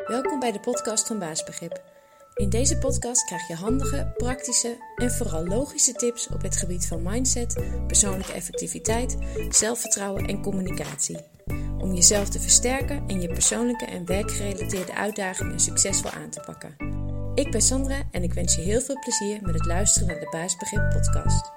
Welkom bij de podcast van Baasbegrip. In deze podcast krijg je handige, praktische en vooral logische tips op het gebied van mindset, persoonlijke effectiviteit, zelfvertrouwen en communicatie. Om jezelf te versterken en je persoonlijke en werkgerelateerde uitdagingen succesvol aan te pakken. Ik ben Sandra en ik wens je heel veel plezier met het luisteren naar de Baasbegrip podcast.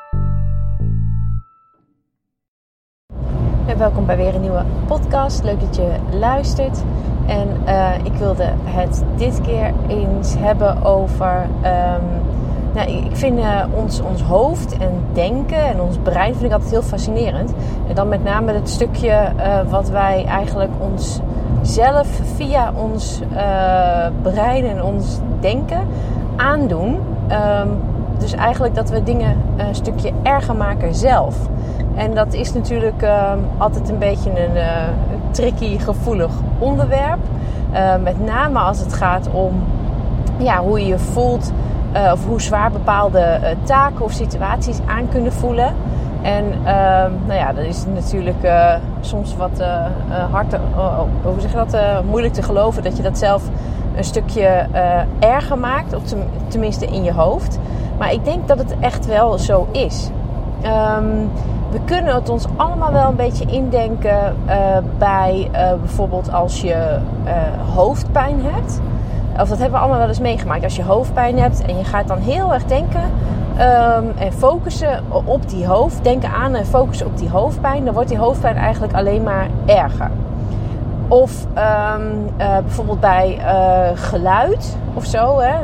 En welkom bij weer een nieuwe podcast. Leuk dat je luistert. En ik wilde het dit keer eens hebben over... ik vind ons hoofd en denken en ons brein vind ik altijd heel fascinerend. En dan met name het stukje wat wij eigenlijk onszelf via ons brein en ons denken aandoen. Dus eigenlijk dat we dingen een stukje erger maken zelf. En dat is natuurlijk altijd een beetje een tricky, gevoelig onderwerp. Met name als het gaat om hoe je je voelt of hoe zwaar bepaalde taken of situaties aan kunnen voelen. En dan is het natuurlijk soms wat harder, moeilijk te geloven dat je dat zelf een stukje erger maakt. Of tenminste in je hoofd. Maar ik denk dat het echt wel zo is. We kunnen het ons allemaal wel een beetje indenken bij bijvoorbeeld als je hoofdpijn hebt. Of dat hebben we allemaal wel eens meegemaakt. Als je hoofdpijn hebt en je gaat dan heel erg denken en focussen op die denken aan en focussen op die hoofdpijn. Dan wordt die hoofdpijn eigenlijk alleen maar erger. Of bijvoorbeeld bij geluid of zo. Hè.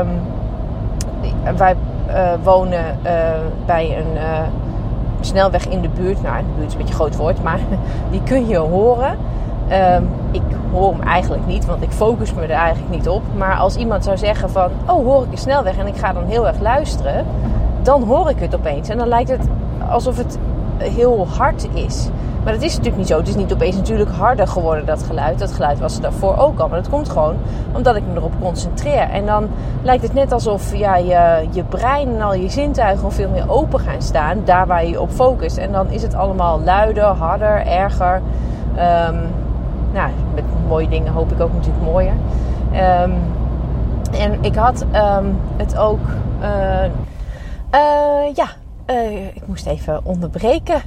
Wij wonen bij een... snelweg in de buurt. Nou, de buurt is een beetje een groot woord, maar die kun je horen. Ik hoor hem eigenlijk niet, want ik focus me er eigenlijk niet op. Maar als iemand zou zeggen van, hoor ik een snelweg en ik ga dan heel erg luisteren, dan hoor ik het opeens. En dan lijkt het alsof het heel hard is. Maar dat is natuurlijk niet zo. Het is niet opeens natuurlijk harder geworden, dat geluid. Dat geluid was er daarvoor ook al. Maar dat komt gewoon omdat ik me erop concentreer. En dan lijkt het net alsof je brein en al je zintuigen al veel meer open gaan staan. Daar waar je op focust. En dan is het allemaal luider, harder, erger. Met mooie dingen hoop ik ook natuurlijk mooier. En ik had het ook... ik moest even onderbreken.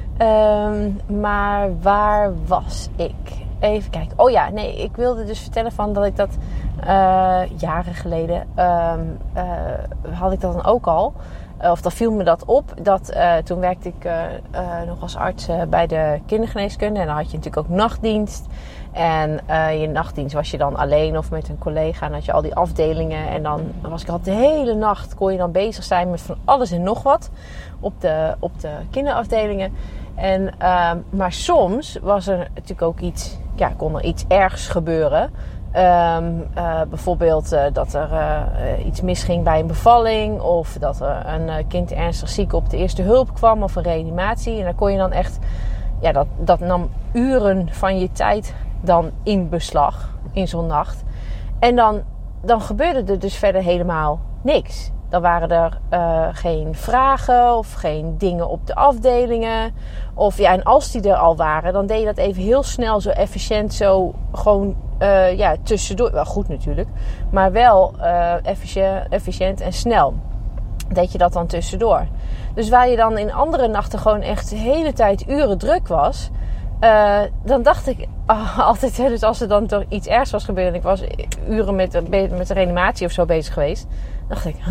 Maar waar was ik? Even kijken. Ik wilde dus vertellen van dat ik dat jaren geleden had ik dat dan ook al. Of dan viel me dat op. Toen werkte ik nog als arts bij de kindergeneeskunde. En dan had je natuurlijk ook nachtdienst. En je nachtdienst was je dan alleen of met een collega. En had je al die afdelingen. En dan was ik al de hele nacht kon je dan bezig zijn met van alles en nog wat. Op de kinderafdelingen. Maar soms was er natuurlijk ook iets, kon er iets ergs gebeuren. Bijvoorbeeld dat er iets misging bij een bevalling. Of dat er een kind ernstig ziek op de eerste hulp kwam. Of een reanimatie. En dan kon je dan echt, dat nam uren van je tijd dan in beslag. In zo'n nacht. En dan gebeurde er dus verder helemaal niks. Dan waren er geen vragen of geen dingen op de afdelingen. En als die er al waren, dan deed je dat even heel snel, zo efficiënt, zo gewoon tussendoor. Wel goed natuurlijk, maar wel efficiënt en snel deed je dat dan tussendoor. Dus waar je dan in andere nachten gewoon echt de hele tijd uren druk was... dan dacht ik altijd, dus als er dan toch iets ergs was gebeurd... en ik was uren met de reanimatie of zo bezig geweest... dacht ik,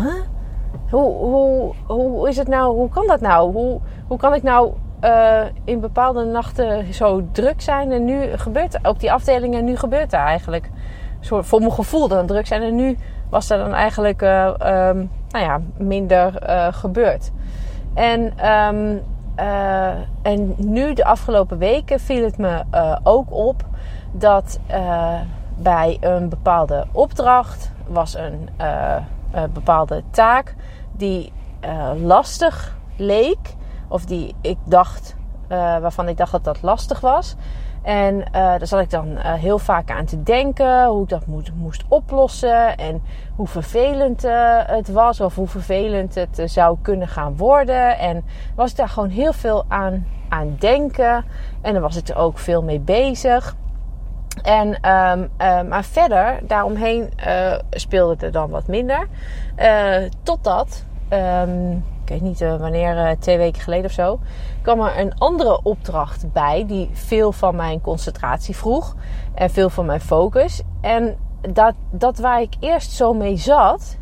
hoe is het nou? Hoe kan dat nou? Hoe kan ik nou in bepaalde nachten zo druk zijn? En nu gebeurt er op die afdelingen, nu gebeurt er eigenlijk voor mijn gevoel dan druk zijn. En nu was er dan eigenlijk minder gebeurd. En nu de afgelopen weken viel het me ook op dat bij een bepaalde opdracht was een bepaalde taak die lastig leek. Of die ik dacht, waarvan ik dacht dat dat lastig was. En daar zat ik dan heel vaak aan te denken. Hoe ik dat moest oplossen. En hoe vervelend het was. Of hoe vervelend het zou kunnen gaan worden. En was ik daar gewoon heel veel aan denken. En dan was ik er ook veel mee bezig. Maar verder, daaromheen speelde het er dan wat minder. Totdat, ik weet niet wanneer, 2 weken geleden of zo, kwam er een andere opdracht bij die veel van mijn concentratie vroeg en veel van mijn focus. En dat waar ik eerst zo mee zat,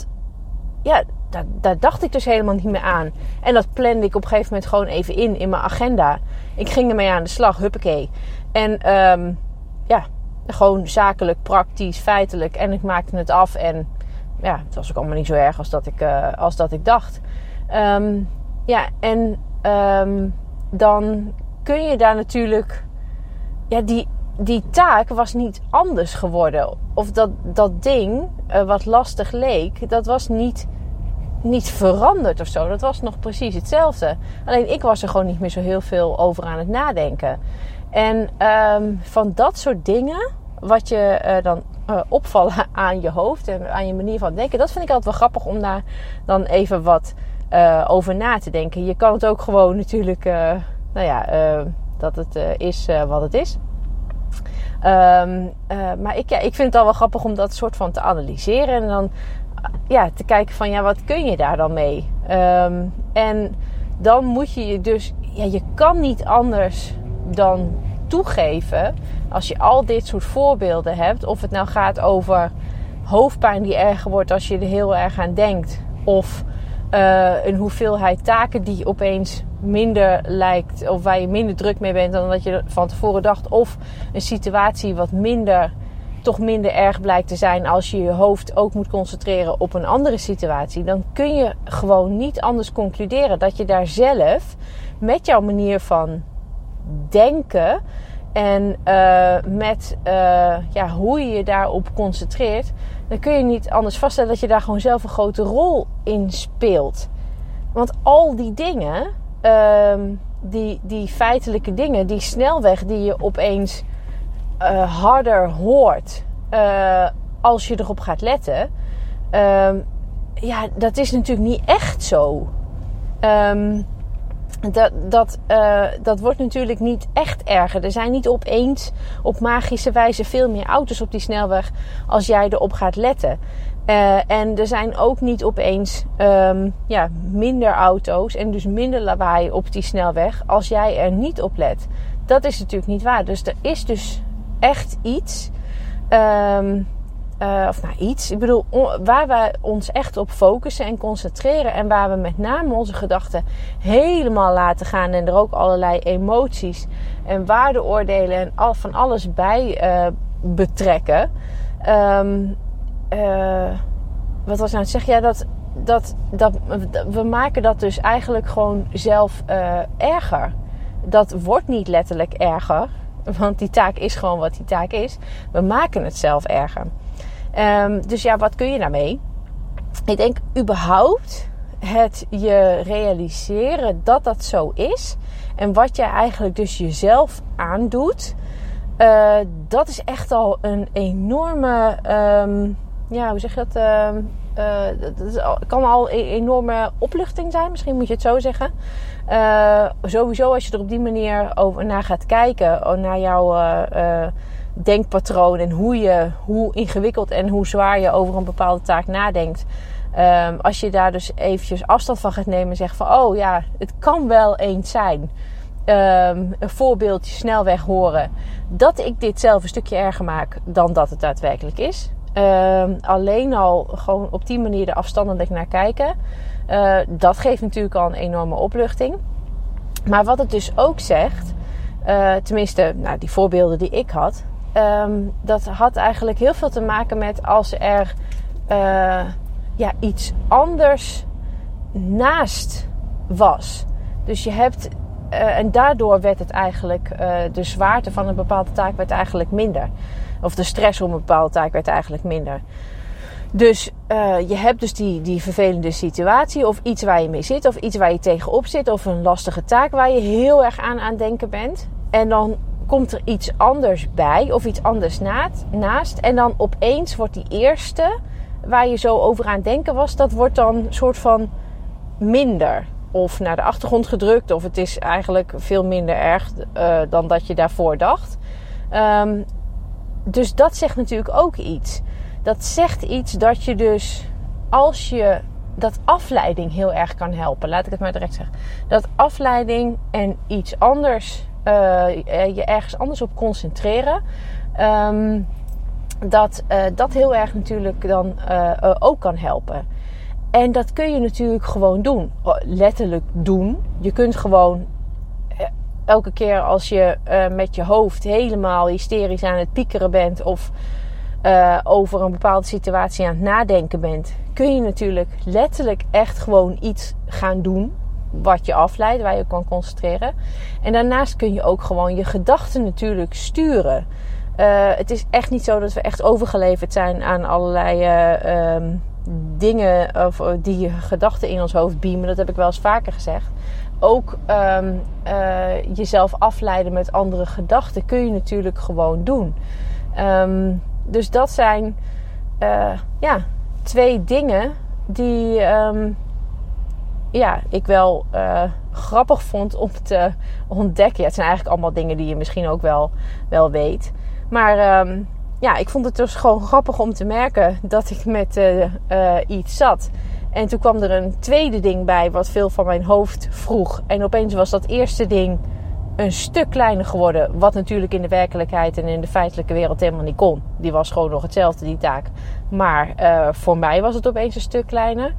daar dacht ik dus helemaal niet meer aan. En dat plande ik op een gegeven moment gewoon even in mijn agenda. Ik ging ermee aan de slag, huppakee. En gewoon zakelijk, praktisch, feitelijk. En ik maakte het af. En ja, het was ook allemaal niet zo erg als dat ik dacht. Dan kun je daar natuurlijk... Ja, die taak was niet anders geworden. Of dat ding, wat lastig leek, dat was niet veranderd of zo. Dat was nog precies hetzelfde. Alleen ik was er gewoon niet meer zo heel veel over aan het nadenken. En van dat soort dingen, wat je dan opvallen aan je hoofd en aan je manier van denken, dat vind ik altijd wel grappig om daar dan even wat over na te denken. Je kan het ook gewoon natuurlijk, dat het is wat het is. Maar ik vind het al wel grappig om dat soort van te analyseren en dan te kijken van wat kun je daar dan mee? En dan moet je dus, je kan niet anders dan toegeven, als je al dit soort voorbeelden hebt, of het nou gaat over hoofdpijn die erger wordt als je er heel erg aan denkt, of een hoeveelheid taken die opeens minder lijkt, of waar je minder druk mee bent dan dat je van tevoren dacht, of een situatie wat toch minder erg blijkt te zijn als je je hoofd ook moet concentreren op een andere situatie, dan kun je gewoon niet anders concluderen dat je daar zelf met jouw manier van denken en met hoe je je daarop concentreert, dan kun je niet anders vaststellen dat je daar gewoon zelf een grote rol in speelt. Want al die dingen, die feitelijke dingen, die snelweg die je opeens harder hoort als je erop gaat letten, dat is natuurlijk niet echt zo. Dat wordt natuurlijk niet echt erger. Er zijn niet opeens op magische wijze veel meer auto's op die snelweg als jij erop gaat letten. En er zijn ook niet opeens minder auto's en dus minder lawaai op die snelweg als jij er niet op let. Dat is natuurlijk niet waar. Dus er is dus echt iets. Ik bedoel, waar we ons echt op focussen en concentreren en waar we met name onze gedachten helemaal laten gaan en er ook allerlei emoties en waardeoordelen en van alles bij betrekken. Wat was nou het zeggen? Ja, dat we maken dat dus eigenlijk gewoon zelf erger. Dat wordt niet letterlijk erger, want die taak is gewoon wat die taak is. We maken het zelf erger. Dus wat kun je daarmee? Ik denk überhaupt het je realiseren dat dat zo is. En wat je eigenlijk dus jezelf aandoet. Dat is echt al een enorme... hoe zeg je dat? Dat kan al een enorme opluchting zijn. Misschien moet je het zo zeggen. Sowieso als je er op die manier over naar gaat kijken. Naar jouw... denkpatroon en hoe ingewikkeld en hoe zwaar je over een bepaalde taak nadenkt. Als je daar dus eventjes afstand van gaat nemen en zegt van het kan wel eens zijn. Een voorbeeldje snelweg horen. Dat ik dit zelf een stukje erger maak dan dat het daadwerkelijk is. Alleen al gewoon op die manier er afstandelijk naar kijken. Dat geeft natuurlijk al een enorme opluchting. Maar wat het dus ook zegt, tenminste die voorbeelden die ik had, dat had eigenlijk heel veel te maken met als er iets anders naast was. Dus je hebt en daardoor werd het eigenlijk de zwaarte van een bepaalde taak werd eigenlijk minder. Of de stress om een bepaalde taak werd eigenlijk minder. Dus je hebt dus die vervelende situatie of iets waar je mee zit of iets waar je tegenop zit of een lastige taak waar je heel erg aan het denken bent. En dan komt er iets anders bij of iets anders naast. En dan opeens wordt die eerste waar je zo over aan het denken was, dat wordt dan een soort van minder. Of naar de achtergrond gedrukt. Of het is eigenlijk veel minder erg dan dat je daarvoor dacht. Dus dat zegt natuurlijk ook iets. Dat zegt iets dat je dus, als je dat afleiding heel erg kan helpen. Laat ik het maar direct zeggen. Dat afleiding en iets anders, je ergens anders op concentreren. Dat heel erg natuurlijk dan ook kan helpen. En dat kun je natuurlijk gewoon doen. Letterlijk doen. Je kunt gewoon elke keer als je met je hoofd helemaal hysterisch aan het piekeren bent, of over een bepaalde situatie aan het nadenken bent, kun je natuurlijk letterlijk echt gewoon iets gaan doen wat je afleidt, waar je kan concentreren. En daarnaast kun je ook gewoon je gedachten natuurlijk sturen. Het is echt niet zo dat we echt overgeleverd zijn aan allerlei dingen of die je gedachten in ons hoofd beamen. Dat heb ik wel eens vaker gezegd. Ook jezelf afleiden met andere gedachten kun je natuurlijk gewoon doen. Dus dat zijn 2 dingen die ik wel grappig vond om te ontdekken. Ja, het zijn eigenlijk allemaal dingen die je misschien ook wel weet. Maar ik vond het dus gewoon grappig om te merken dat ik met iets zat. En toen kwam er een tweede ding bij wat veel van mijn hoofd vroeg. En opeens was dat eerste ding een stuk kleiner geworden. Wat natuurlijk in de werkelijkheid en in de feitelijke wereld helemaal niet kon. Die was gewoon nog hetzelfde, die taak. Maar voor mij was het opeens een stuk kleiner.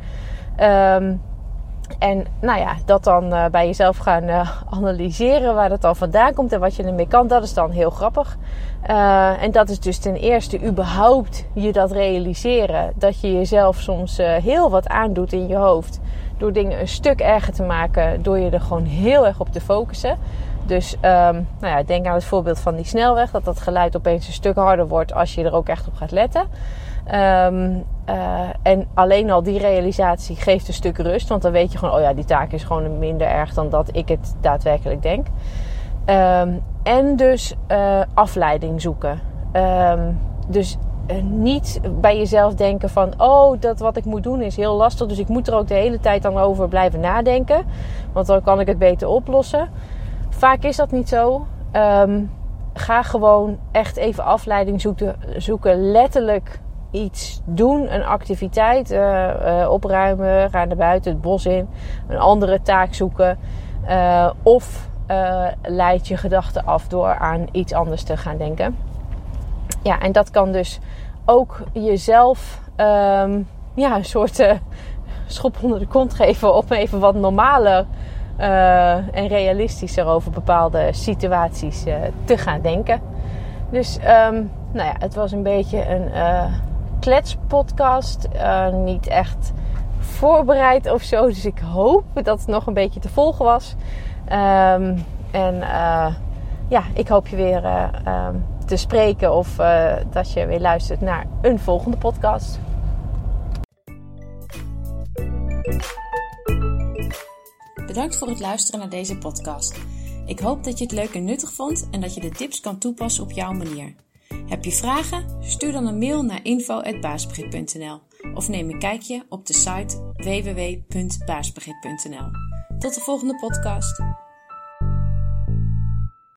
En dat dan bij jezelf gaan analyseren waar dat dan vandaan komt en wat je ermee kan, dat is dan heel grappig. En dat is dus ten eerste überhaupt je dat realiseren. Dat je jezelf soms heel wat aandoet in je hoofd. Door dingen een stuk erger te maken. Door je er gewoon heel erg op te focussen. Dus denk aan het voorbeeld van die snelweg. Dat geluid opeens een stuk harder wordt als je er ook echt op gaat letten. En alleen al die realisatie geeft een stuk rust. Want dan weet je gewoon, die taak is gewoon minder erg dan dat ik het daadwerkelijk denk. En dus afleiding zoeken. Dus niet bij jezelf denken van, dat wat ik moet doen is heel lastig. Dus ik moet er ook de hele tijd dan over blijven nadenken. Want dan kan ik het beter oplossen. Vaak is dat niet zo. Ga gewoon echt even afleiding zoeken. Letterlijk iets doen, een activiteit, opruimen, ga naar buiten, het bos in, een andere taak zoeken. Of leid je gedachten af door aan iets anders te gaan denken. Ja, en dat kan dus ook jezelf een soort schop onder de kont geven om even wat normaler en realistischer over bepaalde situaties te gaan denken. Dus het was een beetje een kletspodcast. Niet echt voorbereid of zo. Dus ik hoop dat het nog een beetje te volgen was. Ik hoop je weer te spreken of dat je weer luistert naar een volgende podcast. Bedankt voor het luisteren naar deze podcast. Ik hoop dat je het leuk en nuttig vond en dat je de tips kan toepassen op jouw manier. Heb je vragen? Stuur dan een mail naar info@baasbegrip.nl of neem een kijkje op de site www.baasbegrip.nl. Tot de volgende podcast.